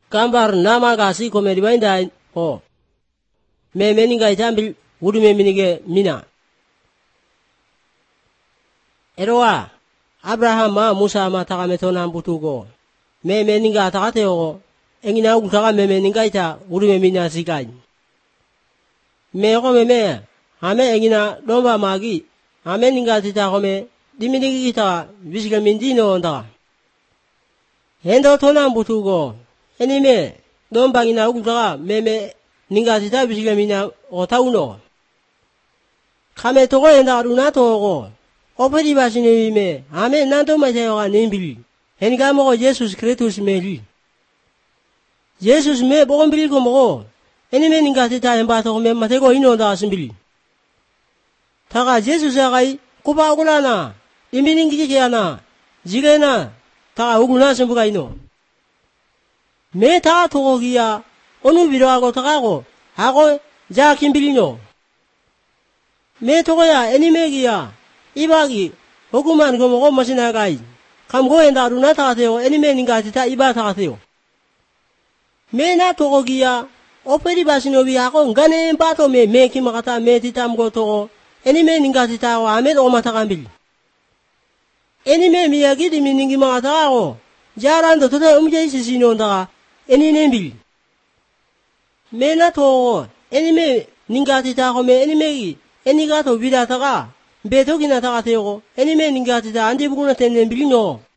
Kambar nama kasi komedi bainda o. Me meninga itambil udume minige mina. Eroa Abraham ma Musa ma taka metona butugo. Me meninga takate o. Engina utaka me meninga ita udume mina sikai. Me me ame engina domba magi. Ame ninga tita kome diminigi kita bisiga mindino onda. Hendo tona butugo. Enime domba ngina utaka me ninga tita bisiga mina o tauno. Kame toko enda runa toko. Operi basine me ame nanto masayo nembili. Henga mo Jesus Kristus meli. Jesus me bogombili ko mo. Enime ninga tita emba to me matego ino da simbili. Taka Jesus akai kuba ukulana. Iminingi kiana. Jigena taka uguna simbuga ino. Me taka toko kia onu biro ako taka ko. Ako ja kimbilino. Me toko ya enime kia ibagi hukuman ko mo masina kai. Kam go enda runa takateo enime ninga tita iba takateo. Me na toko kia operi basino bi ako ngane bato me kimakata me titam go toko enime ninga tita wa ame o matakambil. Enime miyagi di miningi makata ako jarando tota umje sisino ndaka enine bil. Me na toko enime ninga tita ko me enime gi eniga to bida taka beto gina takateo enime ninga tita andi buguna tenne bilino.